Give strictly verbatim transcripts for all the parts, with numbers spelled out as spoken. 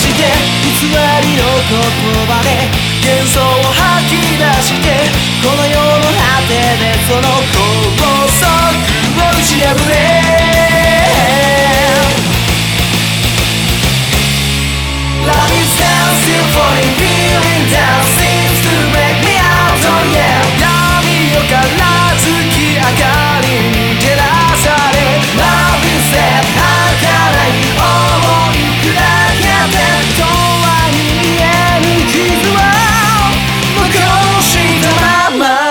して偽りの言葉で幻想を吐き出してこの世の果てでその法則を打ち破れ Love is down, still falling, feeling down seems to break me out, oh yeah 闇夜から月明かりに照らされ Love is dead 儚い想い砕けて永遠に見えぬ傷を残したまま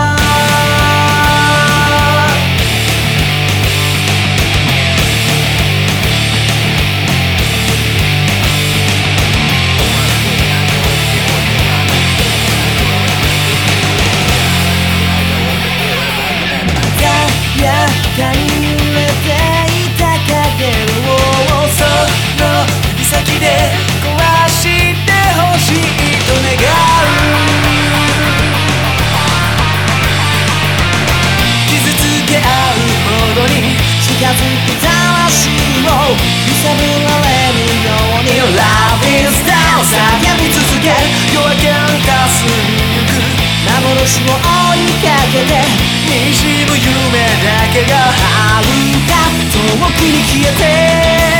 かに揺れていた影をその指先で壊してほしいと願う傷つけ合うほどに近づく魂を揺さぶられるように Love is down 叫び続け夜明けの霞みゆく幻を追いかけて滲む夢だけが遥か遠くに消えて